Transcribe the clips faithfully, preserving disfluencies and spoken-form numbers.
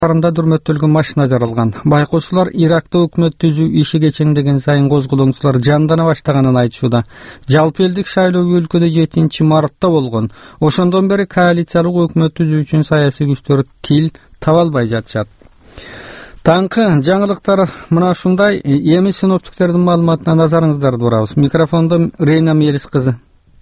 дүрмөттөлгөн машина жаралган. Байкоочулар Иракта өкмөт түзүү иши кечеңдеген сайын козголоңчулар жандана баштаганын айтышууда. Жалпы элдик шайлоо өлкөдө жетинчи мартта болгон. Ошондон бери коалициялык өкмөт түзүү үчүн саясий күчтөр тил таба албай жатышат. Таңкы жаңылыктар мына ушундай. Эми синоптиктердин маалыматына назарыңыздарды бурабыз. Микрофондо Рейна Мелис кызы.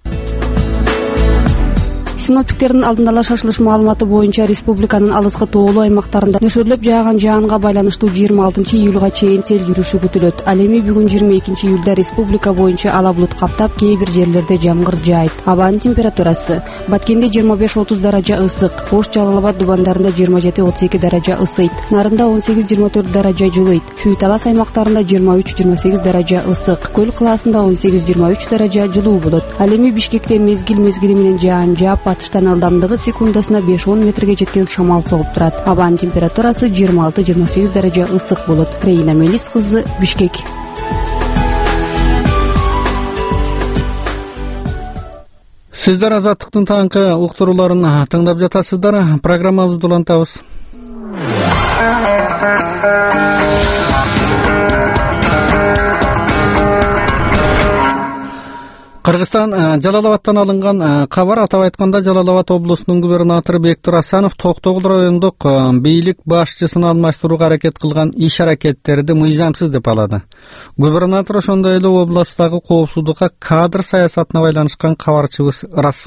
Синоптиктердин алдында ала шашылыш маалыматы боюнча республиканын алыскы тоолуу аймактарында нөшөрлөп жааган жаанга байланыштуу жыйырма алтынчы июлга чейин сел жүрүшү күтүлөт. Ал эми бүгүн жыйырма экинчи июлда республика боюнча ала булут каптап, кээ бир жерлерде жамгыр жаайт. Абанын температурасы: Баткенде жыйырма беш отуз даража ысык, Ош, Жалал Абад, Дубандарында жыйырма жети отуз эки даража ысыйт, Нарында он сегиз жыйырма төрт даража жылыйт, Чүй Талас аймактарында жыйырма үч жыйырма сегиз даража ысык, Көл калаасында он сегиз жыйырма үч даража жылуу болот. Ал эми Бишкекте мезгил мезгили менен жаан жаап, батыштан ылдамдыгы секундасына беш он метрге жеткен шамал согуп турат. Абанын температурасы жыйырма алты жыйырма сегиз даража ысык болот. Рейна Мелис кызы, Бишкек. Сиздер Азаттыктын таңкы уктурууларын тыңдап жатасыздар. Программабызды улантабыз. Кыргызстан Жалал Абадтан алынган кабар. Атап айтканда, Жалал Абад облусунун губернатору Бектур Асанов Токтогул райондук бийлик башчысын алмаштырууга аракет кылган иш аракеттерди мыйзамсыз деп алады. Губернатор ошондой эле областагы коопсуздукка, кадр саясатына байланышкан кабарчыбыз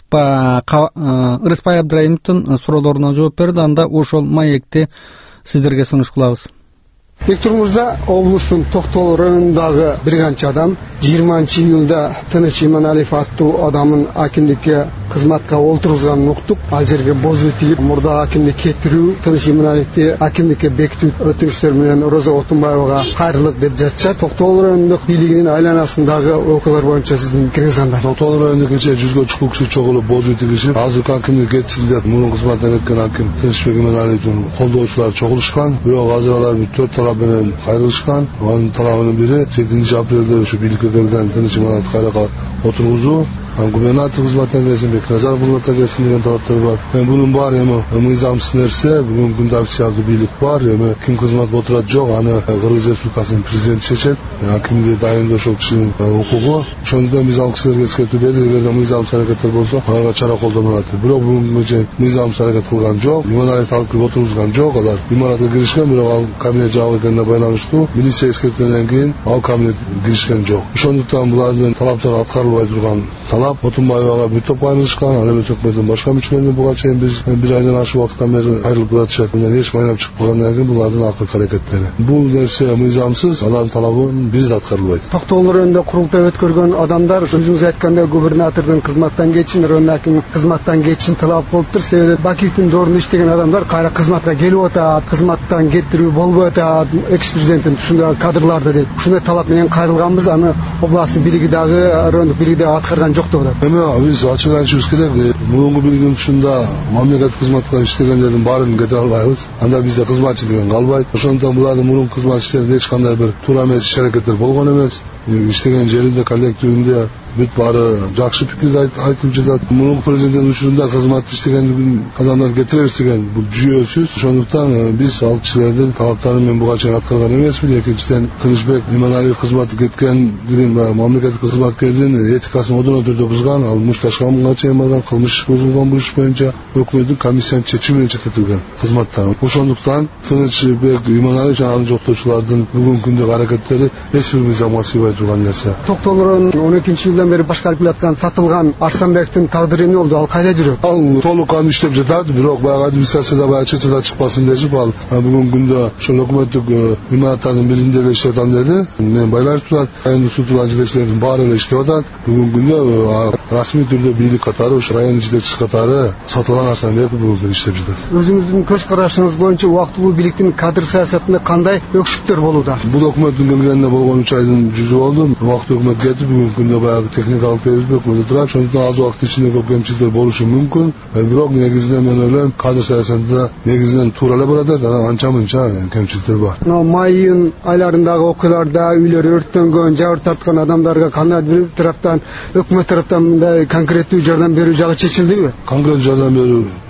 Рыспай Абдраимовдун суроолоруна жооп берди. Анда ошол маекти сиздерге сунуш кылабыз. Бектур Мырза, облустун Токтогул районундагы бир канча адам жыйырманчы июлда Тыныч Иманалиев аттуу адамын акимдикке кызматка олтургузганын уктук. Ал жерге бозу тигип, мурда акимдик кетирүү, Тыныч Иманалиевди акимдикке бекитүү өтүнүштөр менен Роза Отунбаевага кайрылык деп жатча. Токтогул районундук бийлигинин айланасындагы окуялар боюнча сиздин пикириңиз кандай? Токтогул районунда кечээ жүзгө чукул киши чогулуп бозу тигишип, азыркы акимдик кетсин деп мурун кызматтан кеткен аким Тынычбек Иманалиевдин колдоочулары чогулушкан. Бирок азыр алар төрт тарап менен кайрылышкан. Анын тарабынын бири сегизинчи апрелде ушу бийликке келген Тыныч Иманалиевди кайра отургузуу, губернатор кызматтан келсин, Бекназаров кызматтан келсин деген талаптар бар. Эми бунун баары эми мыйзамсыз нерсе. Бүгүнкү күндө официалдуу бийлик бар. Эми ким кызматка отурат жок, аны Кыргыз Республикасынын президенти чечет. Акимди дайындоо ошол кишинин укугу. Ошондон биз ал кишилерге эскертүү бердик. Эгерде мыйзамсыз аракеттер болсо, аларга чара колдонулат. Бирок бүгүнкү чейин мыйзамсыз аракет кылган жок. Иманалиевди алып кирип отургузган жок. Алар имаратка киришкен, бирок ал кабинет жабык экенине байланыштуу милиция эскерткенден кийин ал кабинет киришкен жок. Ошондуктан булардын талаптары аткарылбай турган талап. Отунбаевага бир топ кайрылышкан, ал эми өкмөттүн башка мүчөлөрүнө буга чейин биз бир айдан ашык убакыттан бери кайрылып турат. Мындан эч майнап чыкпагандан кийин булардын акыркы аракеттери. Бул нерсе мыйзамсыз, алардын талабын биз да аткарылбайт. Токтогул районунда курултай өткөргөн адамдар өзүңүз айткандай губернатордун кызматтан кетишин, район акимин кызматтан кетишин талап кылыптыр. Себеби Бакиевдин доорунда иштеген адамдар кайра кызматка келип атат, кызматтан кетирүү болбой атат, экс-президенттин ушундай кадрларды дейт. Ушундай талап менен кайрылганбыз, аны областтын бийлиги дагы, райондук бийлиги дагы аткарган жок деп атат. Эми биз ачык айтышыбыз керек. Мурунку бийлигин ушунда мамлекеттик кызматка иштегендердин баарын кетире албайбыз. Анда бизде кызматчы деген калбайт. Ошондон булардын мурунку кызмат иштеринде эч кандай бир туура эмес иш аракеттер болгон эмес. Иштеген жеринде, коллективинде бүт баары жакшы пикирди айтып жатат. Мурунку президенттин учурунда кызмат иштеген адамдар кетире берсеген бул жүйөсүз. Ошондуктан биз ал кишилердин талаптарын мен буга чейин аткарган эмесмин. Экинчиден, Тынычбек Иманалиев кызматка кеткен деген мамлекеттик кызматкердин этикасын одон түрдө бузган, ал мушташканга чейин барган, кылмыш иш козголгон бул иш боюнча өкмөттүн комиссиянын чечими менен четтетилген кызматтан. Ошондуктан Тынычбек Иманалиев жана анын жоктоочулардын бүгүнкү күндөгү аракеттери эч бир мыйзамга сыйбай турган нерсе. Токтогул районунун он экинчи жылдан бери башкарып келаткан сатылган Арсанбековдун тагдыры эмне болду? Ал кайда жүрөт? Ал толук кандуу иштеп жатат, бирок баягы администрацияда баягы чечиле чыкпасын дешип, ал бүгүнкү күндө ошол өкмөттүк имараттардын биринде эле иштеп атам деди. Мен байланышып турат. Райондук сутулган жетекчилердин баары эле иштеп атат. Бүгүнкү күндө расмий түрдө бийлик катары, ушу район жетекчиси катары сатылган Арсанбеков бүгүнкү иштеп жатат. Өзүңүздүн көз карашыңыз боюнча убактылуу бийликтин кадр саясатында кандай өкшүктөр болууда? Бул өкмөттүн келгенине болгон үч айдын жүзү болду. Убакыт өкмөт кетип, бүгүнкү күндө баягы техникалык тебизбек өкмөтү турат. Ошондуктан аз убакыт ичинде көп кемчиликтер болушу мүмкүн. Бирок негизинен мен ойлойм, кадр саясатында негизинен туура эле барат, анан анча-мынча кемчиликтер бар. Май айын айларындагы окуяларда үйлөр өрттөнгөн, жабыр тарткан адамдарга кандай бир тараптан өкмөт тараптан мындай конкреттүү жардам берүү жагы чечилдиби? Конкреттүү жардам берүү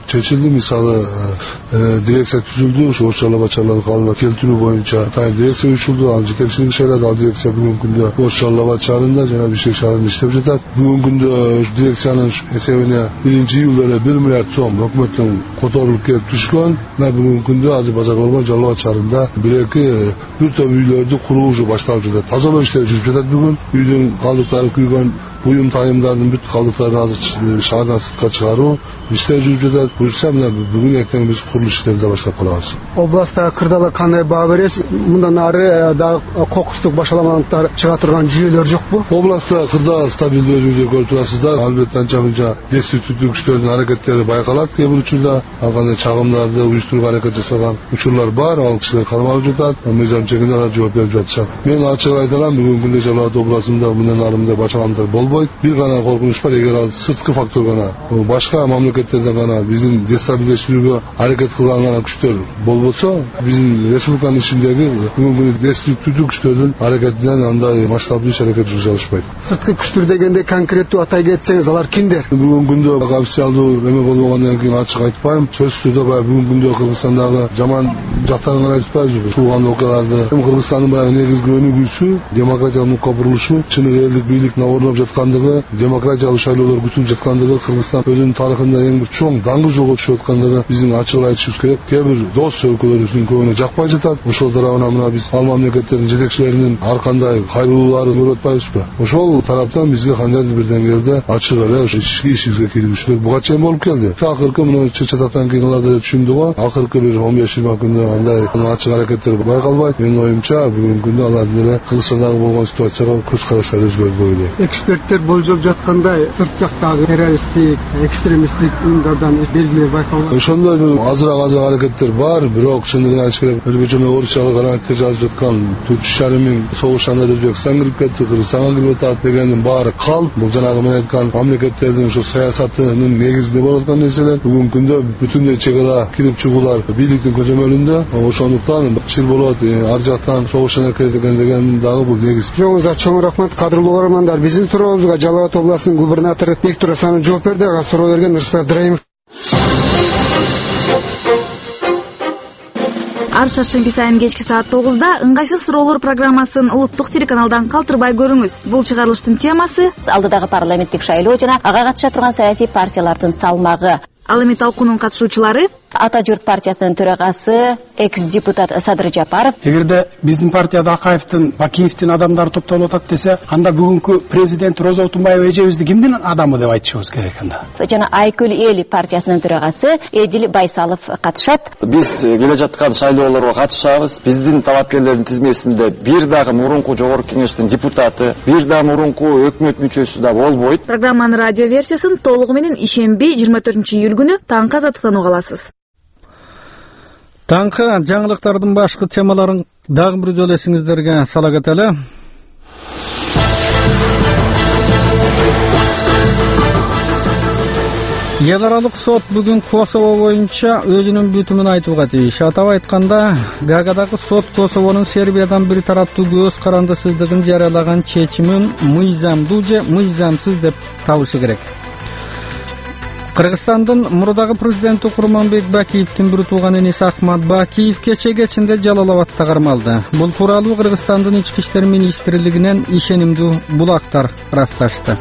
чечилди. Мисалы дирекция түзүлдү, ошо ош жалал абад калыбына келтирүү боюнча тайын дирекция учурду, анын жетекчилиги шайлады. Ал дирекция бүгүнкү күндө ош жалал абад шаарында жана Бишкек шаарында иштеп жатат. Бүгүнкү күндө дирекциянын эсебине биринчи июлда эле бир миллиард сом өкмөттүн которулуп келип түшкөн. Мына бүгүнкү күндө азыр базар болгон жалал абад шаарында бир эки бир топ үйлөрдү куруу уже башталып жатат. Тазалоо иштери жүрүп жатат бүгүн. Үйдүн калдыктары күйгөн, буюм тайымдардын бүт калдыктарын азыр шаардан сыртка чыгаруу иштери жүрүп жатат. Буюрса мына бүгүн эртең биз курулуш иштерин да баштап калабыз. Областта кырдаалар кандай баа бересиз? Мындан ары дагы кокустук башаламалыктар чыга турган жүйөлөр жокпу? Областта кырдаал стабилдүү өзүңүздөр көрүп турасыздар. Албетте анча-мынча деструктивдүү күчтөрдүн аракеттери байкалат. Кээ бир учурда ар кандай чагымдарды уюштурууга аракет жасаган учурлар бар. Ал кишилер кармалып жатат. Мыйзам чегинде алар жооп берип жатышат. Мен ачык айта алам, бүгүнкү күндө Жалал Абад областында мындан ары мындай башаламдар болбойт. Бир гана коркунуч бар, эгер ал сырткы фактор гана башка мамлекеттерден гана биздин дестабилдештирүүгө аракет кылган гана күчтөр болбосо, биздин республиканын ичиндеги бүгүнкү күндө деструктивдүү күчтөрдүн аракетинен андай масштабдуу иш аракет жүргүзө алышпайт. Сырткы күчтөр дегенде конкреттүү атай кетсеңиз, алар кимдер? Бүгүнкү күндө официалдуу эме болбогондон кийин ачык айтпайм. Сөзсүз түрдө баягы бүгүнкү күндө Кыргызстандагы жаман жактарын гана айтпайбыз. Туулган окуяларды, Кыргызстандын баягы негизги өнүгүүсү, демократиялык нукка бурулушу, чыныгы элдик бийликтин орноп жаткандыгы, демократиялык шайлоолор күтүлүп жаткандыгы, Кыргызстан өзүнүн тарыхында эң бир чоң даңгы жолго түшүп аткандыгы биздин ачык айтышыбыз керек. Кээ бир дос өлкөлөрүбүздүн көбүнө жакпай жатат. Ошол тарабынан мына биз ал мамлекеттердин жетекчилеринин ар кандай кайрылууларын көрүп атпайбызбы? Ошол тараптан бизге кандайдыр бир деңгээлде ачык эле ошо ички ишибизге киргизүүлөр буга чейин болуп келди. Акыркы мына чыр-чатактан кийин алар деле түшүндү го. Акыркы бир он беш жыйырма күндө андай ачык аракеттер байкалбайт. Менин оюмча бүгүнкү күндө алардын деле Кыргызстандагы болгон ситуацияга көз караштары өзгөрдү деп ойлойм. Эксперттер болжоп жаткандай сырт жактагы террористтик, экстремисттик уюмдардан белгилер байкалган. Ошондой азыраак азыраак аракеттер бар, бирок чындыгын айтыш керек, өзгөчө орусчалык аналитте жазып жаткан төрт жүз жарым миң согушчандар Өзбекстан кирип кетти, Кыргызстанга кирип атат дегендин баары калп. Бул жанагы мен айткан мамлекеттердин ошо саясатынын негизинде болуп аткан нерселер. Бүгүнкү күндө бүтүндөй чек ара кирип чыгуулар бийликтин көзөмөлүндө. Ошондуктан чыр болот, ар жактан согушчандар кирет экен деген дагы бул негиз. Жоңузга чоң рахмат, кадырлуу көрөрмандар. Биздин туруубузга Жалал Абад областынын губернатору Бектур Асанов жооп берди. Ага суроо берген Рыспай Абдыраимов. Ар шаршемби сайын кечки саат тогузда ыңгайсыз суроолор программасын улуттук телеканалдан калтырбай көрүңүз. Бул чыгарылыштын темасы алдыдагы парламенттик шайлоо жана ага катыша турган саясий партиялардын салмагы. Ал эми талкуунун катышуучулары Ата журт партиясынын төрагасы, экс-депутат Садыр Жапаров. Эгерде биздин партияда Акаевдин, Бакиевдин адамдары топтолуп атат десе, анда бүгүнкү президент Роза Отунбаева эжебизди кимдин адамы деп айтышыбыз керек анда. Жана Айкөл эл партиясынын төрагасы Эдил Байсалов катышат. Биз келе жаткан шайлоолорго катышабыз. Биздин талапкерлердин тизмесинде бир дагы мурунку жогорку кеңештин депутаты, бир дагы мурунку өкмөт мүчөсү да болбойт. Программанын радио версиясын толугу менен ишемби жыйырма төртүнчү июль күнү таңкы азаттыктан уга аласыз. Таңкы жаңылыктардын башкы темаларын дагы бир жолу эсиңиздерге сала кетели. Эл аралык сот бүгүн Косово боюнча өзүнүн бүтүмүн айтууга тийиш. Атап айтканда, Гаагадагы сот Косовонун Сербиядан бир тараптуу көз карандысыздыгын жарыялаган чечимин мыйзамдуу же мыйзамсыз деп табышы керек. Кыргызстандын мурдагы президенти Курманбек Бакиевдин бир тууган иниси Ахмат Бакиев кече кечинде Жалал Абадта кармалды. Бул тууралуу Кыргызстандын ички иштер министрлигинен ишенимдүү булактар ырасташты.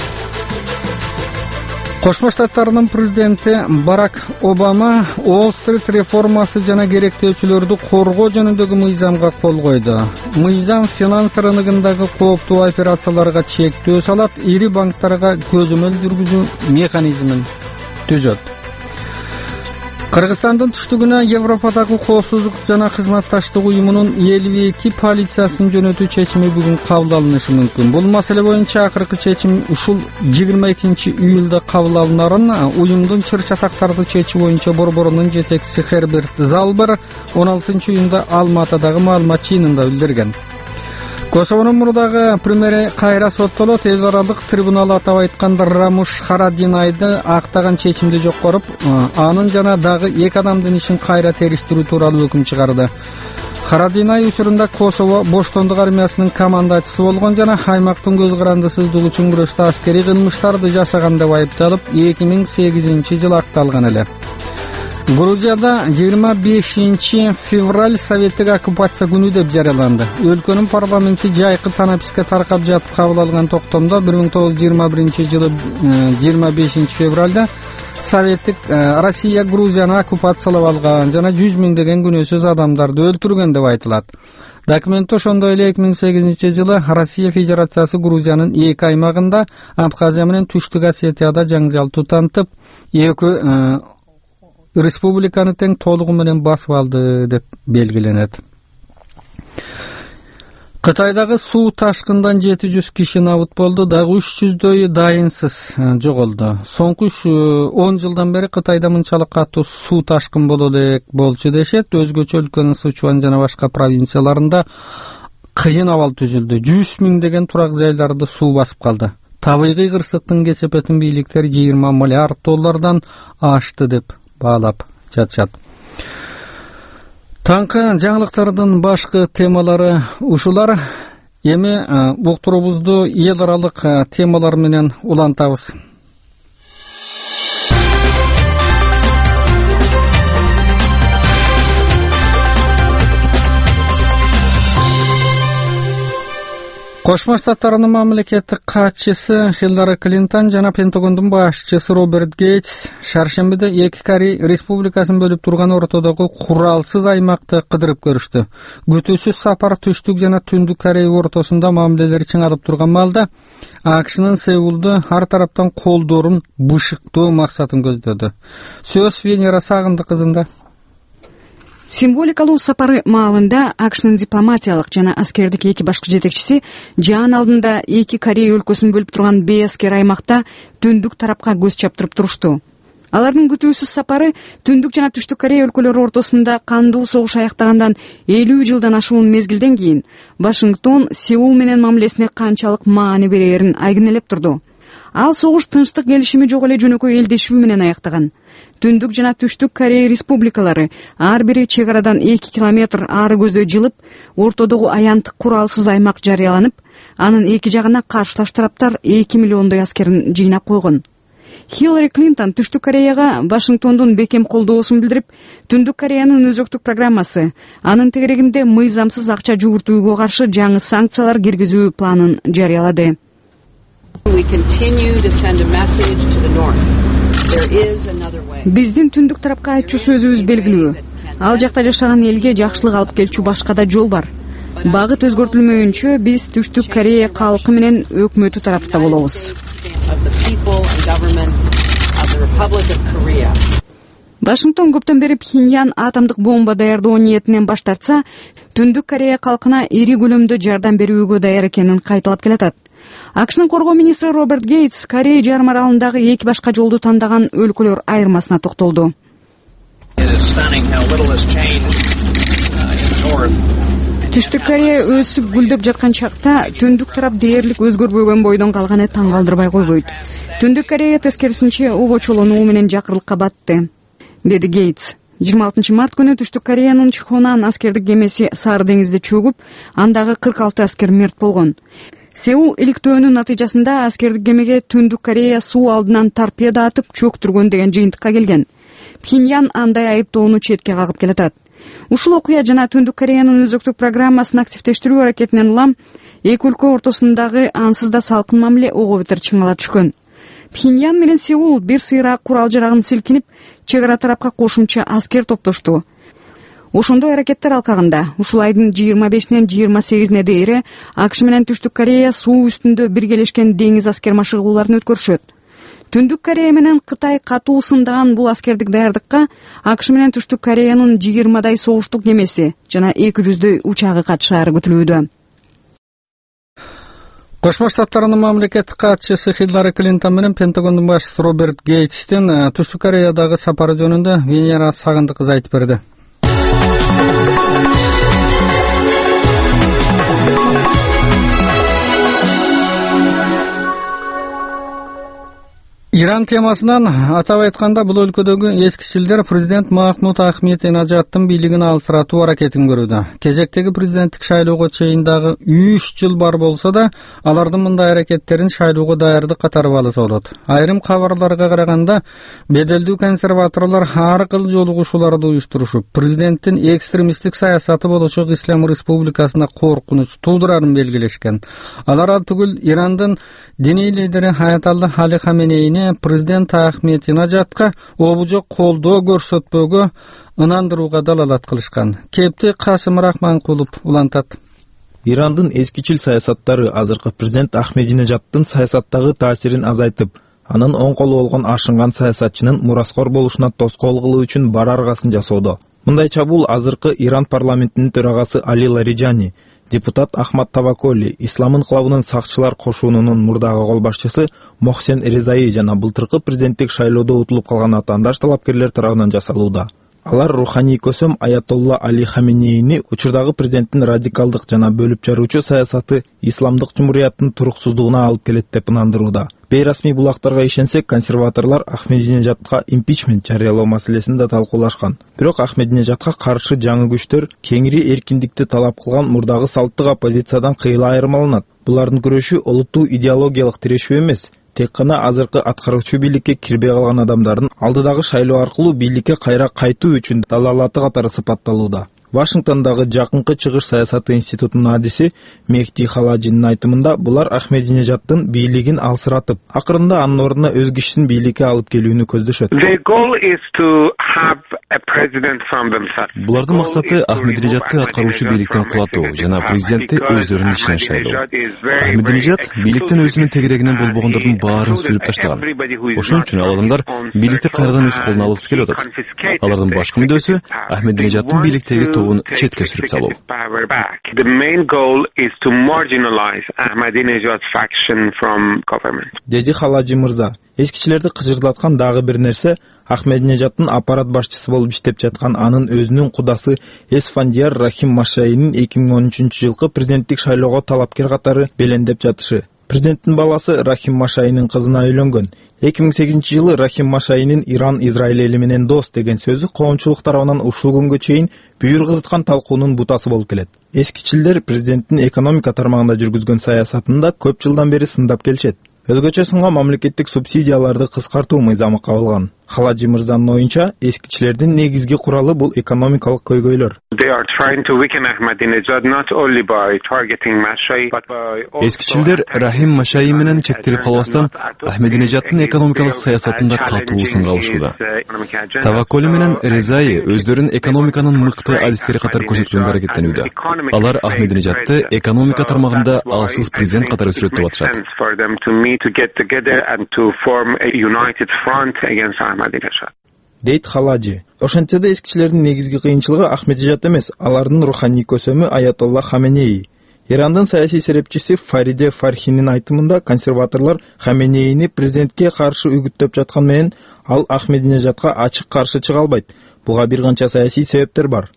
Кошмо Штаттарынын президенти Барак Обама Уолл-стрит реформасы жана керектөөчүлөрдү коргоо жөнүндөгү мыйзамга кол койду. Мыйзам финанс рыногундагы кооптуу операцияларга чектөө салат, ири банктарга көзөмөл жүргүзүү механизмин түзөт. Кыргызстандын түштүгүнө Европадагы коопсуздук жана кызматташтык уюмунун элүү эки полициясын жөнөтүү чечими бүгүн кабыл алынышы мүмкүн. Бул маселе боюнча акыркы чечим ушул жыйырма экинчи июлда кабыл алынарын уюмдун чыр-чатактарды чечүү боюнча борборунун жетекчиси Херберт Залбер он алтынчы июнда Алматыдагы маалымат жыйынында билдирген. Косовонун мурдагы премьери кайра соттолот. Эл аралык трибунал атап айтканда Рамуш Харадинайды актаган чечимди жоккоруп, анын жана дагы эки адамдын ишин кайра териштирүү тууралуу өкүм чыгарды. Харадинай учурунда Косово Боштондук армиясынын командачысы болгон жана аймактын көз карандысыздыгы үчүн күрөштө аскерий кылмыштарды жасаган деп айыпталып эки миң сегизинчи жылы акталган эле. Грузияда жыйырма бешинчи февраль советтик оккупация күнү деп жарыяланды. Өлкөнүн парламенти жайкы танаписке таркап жатып кабыл алган токтомдо бир миң тогуз жүз жыйырма биринчи жылы жыйырма бешинчи февралда советтик Россия Грузияны оккупациялап алган жана жүз миңдеген күнөөсүз адамдарды өлтүргөн деп айтылат. Документте ошондой эле эки миң сегизинчи жылы Россия Федерациясы Грузиянын эки аймагында, Абхазия менен Түштүк Осетияда жаңжал тутантып, эки республиканы тең толугу менен басып алды деп белгиленет. Кытайдагы суу ташкындан жети жүз киши набыт болду, дагы үч жүздөйү дайынсыз жоголду. Соңку он жылдан бери Кытайда мынчалык катуу суу ташкын боло элек болчу дешет. Өзгөчө өлкөнүн Сычуан жана башка провинцияларында кыйын абал түзүлдү. жүз миңдеген турак жайларды суу басып калды. Табигый кырсыктын кесепетин бийликтер жыйырма миллиард доллардан ашты деп баалап жатышат. Таңкы жаңылыктардын башкы темалары ушулар. Эми уктуруубузду эл аралык темалар менен улантабыз. Кошмо Штаттарынын мамлекеттик катчысы Хиллари Клинтон жана Пентагондун башчысы Роберт Гейтс шаршембиде эки Корей республикасын бөлүп турган ортодогу куралсыз аймакты кыдырып көрүштү. Күтүүсүз сапар Түштүк жана Түндүк Корея ортосунда мамилелер чыңалып турган маалда АКШнын Сеулду ар тараптан колдоорун бышыктоо максатын көздөдү. Сөз Венера Сагындык кызында. Символикалуу сапары маалында АКШнын дипломатиялык жана аскердик эки башкы жетекчиси жаан алдында эки Корея өлкөсүн бөлүп турган бейаскер аймакта Түндүк тарапка көз чаптырып турушту. Алардын күтүүсүз сапары Түндүк жана Түштүк Корея өлкөлөрү ортосунда кандуу согуш аяктагандан элүү жылдан ашуун мезгилден кийин Вашингтон Сеул менен мамилесине канчалык маани берерин айгинелеп турду. Ал согуш тынчтык келишими жок эле жөнөкөй элдешүү менен аяктаган. Түндүк жана Түштүк Корея республикалары ар бири чек арадан эки километр ары көздөй жылып, ортодогу аянттык куралсыз аймак жарыяланып, анын эки жагына каршылаш тараптар эки миллиондой аскерин жыйнап койгон. Хиллари Клинтон Түштүк Кореяга Вашингтондун бекем колдоосун билдирип, Түндүк Кореянын өзөктүк программасы, анын тегерегинде мыйзамсыз акча жууртууга каршы жаңы санкциялар киргизүү планын жарыялады. Биздин Түндүк тарапка айтчу сөзүбүз белгилүү. Ал жакта жашаган элге жакшылык алып келчү башка да жол бар. Багыт өзгөртүлмөйүнчө биз Түштүк Корея калкы менен өкмөтү тарапта болобуз. Вашингтон көптөн бери Пхеньян атомдук бомба даярдоо ниетинен баш тартса, Түндүк Корея калкына ири көлөмдө жардам берүүгө даяр экенин кайталап келатат. АКШнын коргоо министри Роберт Гейтс Корея жарым аралындагы эки башка жолду тандаган өлкөлөр айырмасына токтолду. Түштүк Корея өсүп гүлдөп жаткан чакта Түндүк тарап дээрлик өзгөрбөгөн бойдон калганы таң калтырбай койбойт. Түндүк Корея тескерисинче обочолонуу менен жакырлыкка батты, деди Гейтс. жыйырма алтынчы март күнү Түштүк Кореянын Чихонан аскердик кемеси Сары деңизде чөгүп, андагы кырк алты аскер мерт болгон. Сеул иликтөөнүн натыйжасында аскердик кемеге Түндүк Корея суу алдынан торпеда атып чөктүргөн деген жыйынтыкка келген. Пхеньян андай айыптоону четке кагып келатат. Ушул окуя жана Түндүк Кореянын өзөктүк программасын активдештирүү аракетинен улам эки өлкө ортосундагы ансыз да салкын мамиле ого бетер чыңала түшкөн. Пхеньян менен Сеул бир сыйра курал жарагын силкинип, чек ара тарапка кошумча аскер топтошту. Ошондой аракеттер алкагында ушул айдын жыйырма бешинен жыйырма сегизине дейре АКШ менен Түштүк Корея суу үстүндө биргелешкен деңиз аскер машыгууларын өткөрүшөт. Түндүк Корея менен Кытай катуу сындаган бул аскердик даярдыкка АКШ менен Түштүк Кореянын жыйырмадай согуштук кемеси жана эки жүздөй учагы катышаары күтүлүүдө. Кошмо Штаттарынын мамлекеттик катчысы Хиллари Клинтон менен Пентагондун башчысы Роберт Гейтстин Түштүк Кореядагы сапары жөнүндө Венера Сагындык кызы айтып берди. Иран темасынан атап айтканда бул өлкөдөгү эскичилдер президент Махмуд Ахмединежаддын бийлигин алсыратуу аракетин көрүүдө. Кезектеги президенттик шайлоого чейин дагы үч жыл бар болсо да, алардын мындай аракеттерин шайлоого даярдык катары алса болот. Айрым кабарларга караганда, беделдүү консерваторлор ар кыл жолугушууларды уюштурушуп, президенттин экстремисттик саясаты болочок Ислам Республикасына коркунуч туудурарын белгилешкен. Алар ал түгүл Ирандын диний лидери Аятолла Али Хаменейни президент Ахмединежадка обужок колдоо көрсөтпөөгө ынандырууга далалат кылышкан. Кепти Касым Рахманкулов улантат. Ирандын эскичил саясаттары азыркы президент Ахмединежаддын саясаттагы таасирин азайтып, анын оң колу болгон ашынган саясатчынын мураскор болушуна тоскоол кылуу үчүн бар аргасын жасоодо. Мындай чабуул азыркы Иран парламентинин төрагасы Али Лариджани, депутат Ахмад Таваколи, Ислам инкылабынын сакчылар кошунунун мурдагы кол башчысы Мохсен Резаи жана былтыркы президенттик шайлоодо утулуп калган атаандаш талапкерлер тарабынан жасалууда. Алар руханий көсөм Аятолла Али Хаменейни учурдагы президенттин радикалдык жана бөлүп жаруучу саясаты исламдык жумурияттын туруксуздугуна алып келет деп ынандырууда. Бейрасмий булактарга ишенсек, консерваторлор Ахмединежадка импичмент жарыялоо маселесин да талкуулашкан. Бирок Ахмединежадка каршы жаңы күчтөр кеңири эркиндикти талап кылган мурдагы салттык оппозициядан кыйла айырмаланат. Булардын күрөшү олуттуу идеологиялык тирешүү эмес, тек гана азыркы аткаруучу бийликке кирбей калган адамдардын алдыдагы шайлоо аркылуу бийликке кайра кайтуу үчүн далалаты катары сыпатталууда. Вашингтондагы жакынкы чыгыш саясаты институтунун адиси Мехди Халаджинин айтымында, булар Ахмединежаддын бийлигин алсыратып, акырында анын ордуна өз кишисин бийликке алып келүүнү көздөшөт. Булардын максаты Ахмединежадды аткаруучу бийликтен кулатуу жана президентти өздөрүнүн ичинен шайлоо. Ахмединежад бийликтен өзүнүн тегерегинен болбогондордун баарын сүрүп таштаган. Ошон үчүн ал адамдар бийликти кайрадан өз колуна алгысы келип атат. Алардын башкы мүддөсү Ахмединежаддын бийликтеги тобун четке сүрүп салуу. Деди Халаджи мырза, эскичилерди кыжырдаткан дагы бир нерсе Ахмединежаддын аппарат башчысы болуп иштеп жаткан анын өзүнүн кудасы Эсфандияр Рахим Машайинин эки миң он үчүнчү жылкы президенттик шайлоого талапкер катары белендеп жатышы. Президенттин баласы Рахим Машайинин кызына үйлөнгөн. эки миң сегизинчи жылы Рахим Машайинин Иран Израиль эли менен дос деген сөзү коомчулук тарабынан ушул күнгө чейин бүйүр кызыткан талкуунун бутасы болуп келет. Эскичилдер президенттин экономика тармагында жүргүзгөн саясатын да көп жылдан бери сындап келишет. Өзгөчө сынган мамлекеттик субсидияларды кыскартуу мыйзамы кабылган. Халаджи мырзанын оюнча, эскичилердин негизги куралы бул экономикалык көйгөйлөр. Эскичилдер Рахим Машай менен чектелип калбастан Ахмединежаддын экономикалык саясатында катуу сынга алышууда. Таваколи менен Резаи өздөрүн экономиканын мыкты адистери катары көрсөткөнгө аракеттенүүдө. Алар Ахмединежадды экономика тармагында алсыз президент катары сүрөттөп атышат. Дейт Халаджи. Ошентсе да эскичилердин негизги кыйынчылыгы Ахмединежад эмес, алардын руханий көсөмү Аятолла Хаменей. Ирандын саясий серепчиси Фариде Фархинин айтымында, консерваторлор Хаменейни президентке каршы үгүттөп жаткан менен ал Ахмединежадка ачык каршы чыга албайт. Буга бир канча саясий себептер бар.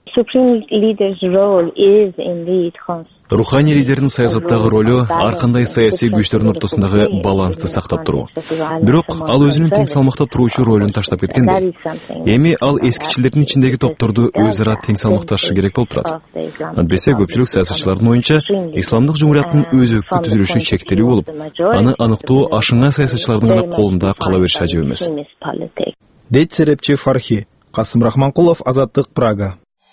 Руханий лидердин саясаттагы ролу ар кандай саясий күчтөрдүн ортосундагы балансты сактап туруу. Бирок ал өзүнүн тең салмакта туруучу ролун таштап кеткенди. Эми ал эскичилердин ичиндеги топторду өз ара тең салмакташы керек болуп турат. Албетте көпчүлүк саясатчылардын оюнча, исламдык жумурияттын өз өкү түзүлүшү чектелүү болуп, аны аныктоо ашынган саясатчылардын гана колунда кала бериши ажып эмес. Дейт серепчи Фархи. Касым Рахманкулов, Азаттык, Прага.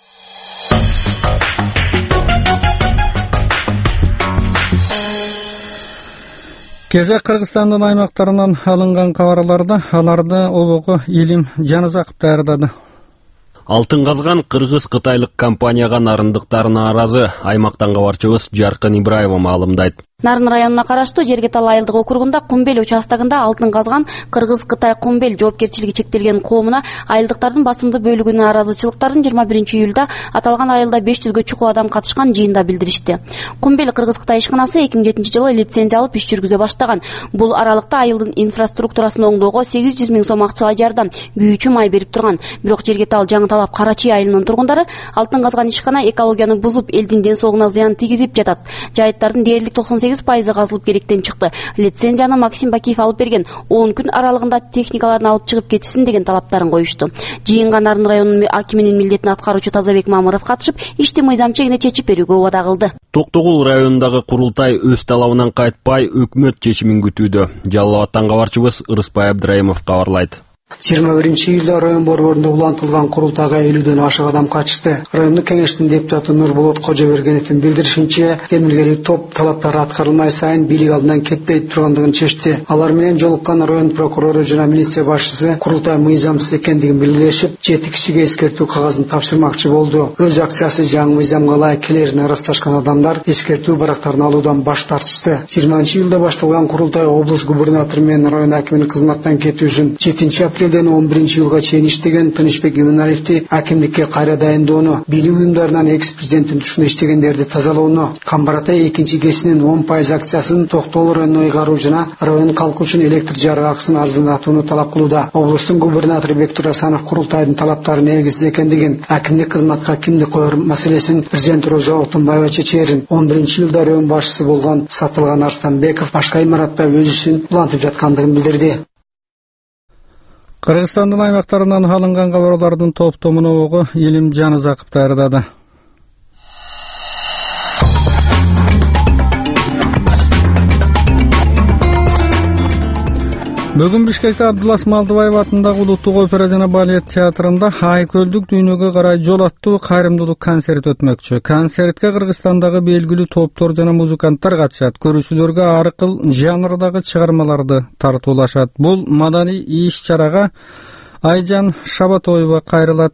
Кезек Кыргызстандын аймактарынан алынган кабарларда аларды обого Илим Жанузаков даярдады. Алтын казган кыргыз-кытайлык компанияга нарындыктар нааразы. Аймактан кабарчыбыз Жаркын Ибраева маалымдайт. Нарын районуна караштуу Жергетал айылдык округунда Кумбел участогунда алтын казган Кыргыз-Кытай Кумбел жоопкерчилиги чектелген коомуна айылдыктардын басымдуу бөлүгү нааразычылыктарын жыйырма биринчи июлда аталган айылда беш жүзгө чукул адам катышкан жыйында билдиришти. Кумбел Кыргыз-Кытай ишканасы эки миң жетинчи жылы лицензия алып иш жүргүзө баштаган. Бул аралыкта айылдын инфраструктурасын оңдоого сегиз жүз миң сом акчалай жардам, күйүүчү май берип турган. Бирок Жергетал Жаңы Талап Карачи айылынын тургундары алтын казган ишкана экологияны бузуп, элдин ден соолугуна зыян тийгизип жатат. Жайыттардын дээрлик токсон сегиз пайызы казылып керектен чыкты. Лицензияны Максим Бакиев алып берген, он күн аралыгында техникаларын алып чыгып кетишсин деген талаптарын коюшту. Жыйынга Нарын районунун акиминин милдетин аткаруучу Тазабек Мамыров катышып, ишти мыйзамча кене чечип берүүгө убада кылды. Токтогул районундагы курултай өз талабынан кайтпай өкмөт чечимин күтүүдө. Жалал Абадтан кабарчыбыз Ырыспай Абдраимов кабарлайт. жыйырма биринчи июлда район борборунда улантылган курултайга элүүдөн ашык адам катышты. Райондук кеңештин депутаты Нурболот Кожобергеновдин билдиришинче, демилгелүү топ талаптары аткарылмай сайын бийлик алдынан кетпей тургандыгын чечти. Алар менен жолуккан район прокурору жана милиция башчысы курултай мыйзамсыз экендигин белгилешип, жети кишиге эскертүү кагазын тапшырмакчы болду. Өз акциясы жаңы мыйзамга ылайык келерин арасташкан адамдар эскертүү барактарын алуудан баш тартышты. жыйырманчы июлда башталган курултай облус губернатору менен район акиминин кызматтан кетүүсүн жетинчи апрелден он биринчи июлга чейин иштеген Тынычбек Иманалиевди акимдикке кайра дайындоону, бийлик уюмдарынан экс-президенттин тушуна иштегендерди тазалоону, Камбаратай экинчи кесинин он пайыз акциясын Токтогул районуна ыйгаруу жана район калкы үчүн электр жарык акысын арзандатууну талап кылууда. Облустун губернатору Бектур Асанов курултайдын талаптары негизсиз экендигин, акимдик кызматка кимди коер маселесин президент Роза Отунбаева чечерин он биринчи июлда район башчысы болгон Сатылган Арстанбеков башка имаратта өз ишин улантып жаткандыгын билдирди. Кыргызстандын аймактарынан алынган кабарлардын топтомуну огу Илим Жанызаков даярдады. Бүгүн Бишкекте Абдулас Малдыбаев атындагы Улуттук опера жана балет театрында Айкөлдүк дүйнөгө карай жол аттуу кайрымдуулук концерти өтмөкчү. Концертке Кыргызстандагы белгилүү топтор жана музыканттар катышат. Көрүүчүлөргө ар кыл жанрдагы чыгармаларды тартуулашат. Бул маданий иш-чарага Айжан Шабатоева кайрылат.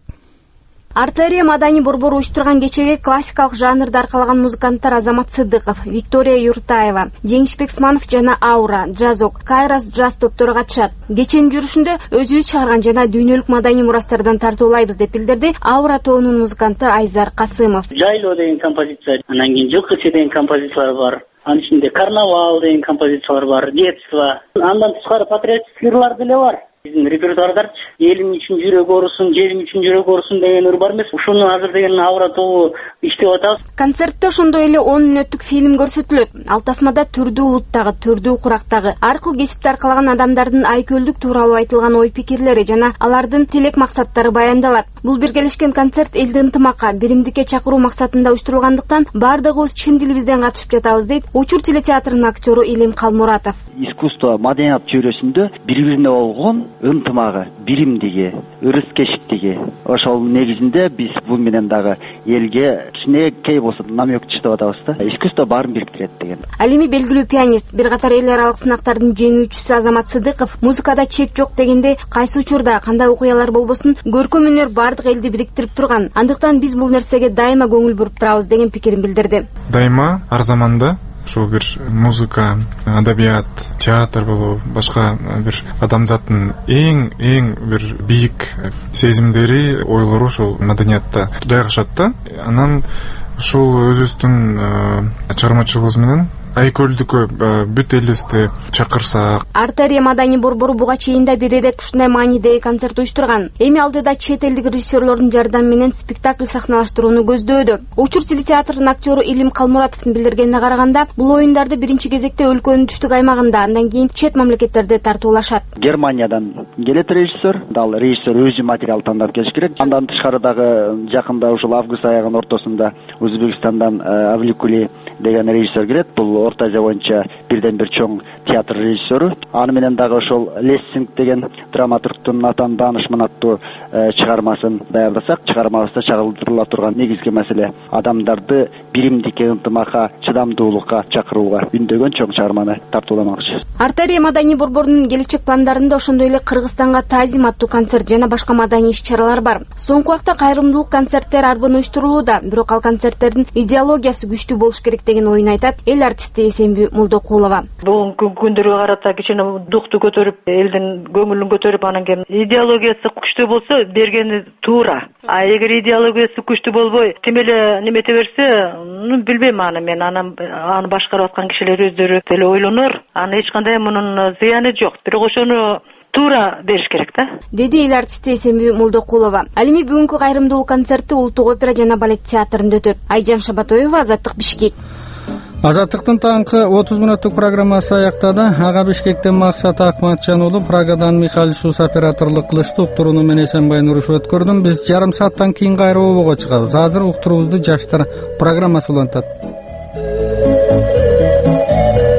Артерия маданий борбору уюштурган кечеге классикалык жанрды аркалаган музыканттар Азамат Сыдыков, Виктория Юртаева, Жеңишбек Сманов жана Аура, Джазок, Кайрас джаз топтору катышат. Кеченин жүрүшүндө өзүбүз чыгарган жана дүйнөлүк маданий мурастардан тартуулайбыз деп билдирди Аура тоонун музыканты Айзар Касымов. Жайлоо деген композиция, анан кийин жылкычы деген композициялар бар. Анын ичинде карнавал деген композициялар бар, детство. Андан тышкары патриотик ырлар деле бар. Биздин репертуардарчы элим үчүн жүрөк оорусун, жерим үчүн жүрөк оорусун деген ыр бар эмес. Ушуну азыр деген Аура тобу иштеп атабыз. Концертте ошондой эле он мүнөттүк фильм көрсөтүлөт. Ал тасмада түрдүү улуттагы, түрдүү курактагы, ар кыл кесипти аркалаган адамдардын Айкөлдүк тууралуу айтылган ой-пикирлери жана алардын тилек максаттары баяндалат. Бул биргелешкен концерт элди ынтымакка, биримдикке чакыруу максатында уюштурулгандыктан бардыгыбыз чын дилибизден катышып жатабыз дейт Учур телетеатрынын актёру Илим Калмуратов. Искусство, маданият чөйрөсүндө бири-бирине болгон ынтымагы, биримдиги, өрүскечтиги, ошол негизинде биз бул менен дагы элге кичинекей болсо намек чыгып атабыз да. Искусство баарын бириктирет деген. Ал эми белгилүү пианист, бир катар эл аралык сынактардын жеңүүчүсү Азамат Сыдыков музыкада чек жок дегенде кайсы учурда кандай окуялар болбосун көркөм өнөр бардык элди бириктирип турган. Андыктан биз бул нерсеге дайыма көңүл буруп турабыз деген пикирин билдирди. Дайыма ар заманда ушул бир музыка, адабият, театр болобу, башка бир адамзаттын эң эң бир бийик сезимдери, ойлору ушул маданиятта жайгашат да. Анан ушул өзүбүздүн чыгармачылыгыбыз менен Айкөлдүккө бүт элибизди чакырсак. Артерия маданий борбору буга чейин да бир ирет ушундай маанидеги концерт уюштурган. Эми алдыда чет элдик режиссерлордун жардамы менен спектакль сахналаштырууну көздөөдө. Учур телетеатрынын актёру Илим Калмуратовдун билдиргенине караганда, бул оюндарды биринчи кезекте өлкөнүн түштүк аймагында, андан кийин чет мамлекеттерде тартуулашат. Германиядан келет режиссер, дал режиссер өзү материал тандап келиш керек. Андан тышкары дагы жакында ушул август аягынын ортосунда Өзбекстандан Авликули деген режиссер келет. Бул Орта Азия боюнча бирден бир чоң театр режиссеру. Аны менен дагы ошол Лессинг деген драматургтун атан даанышман аттуу чыгармасын даярдасак, чыгармабызда чагылдырыла турган негизги маселе адамдарды биримдикке, ынтымакка, чыдамдуулукка чакырууга үндөгөн чоң чыгарманы тартууламакчы. Артерия маданий борборунун келечек пландарында ошондой эле Кыргызстанга Тазим аттуу концерт жана башка маданий иш-чаралар бар. Соңку вакытта кайрымдуулук концерттер арбын уюштурулууда, бирок ал концерттердин идеологиясы күчтүү болуш керек деген оюн айтат эл артисти Эсенби Молдокулова. Бүгүнкү күндөргө карата кичине дукту көтөрүп, элдин көңүлүн көтөрүп, анан кийин идеологиясы күчтүү болсо бергени туура. А эгер идеологиясы күчтүү болбой, тим эле немете берсе, билбейм аны мен, анан аны башкарып аткан кишилер өздөрү деле ойлонор. Аны эч кандай мунун зыяны жок. Бирок ошону туура бериш керек да, деди эл артисти Эсенби Молдокулова. Ал эми бүгүнкү кайрымдуулук концерти Улуттук опера жана балет театрында өтөт. Айжан Шабатоева, Азаттык, Бишкек. Азаттыктын таңкы отуз мүнөттүк программасы аяктады. Ага Бишкектен Максат Акматжан уулу, Прагадан Михаил Шус операторлук кылышты. Уктурууну мен Эсенбай Нуруш өткөрдүм. Биз жарым сааттан кийин кайра обого чыгабыз. Азыр уктуруубузду жаштар программасы улантат.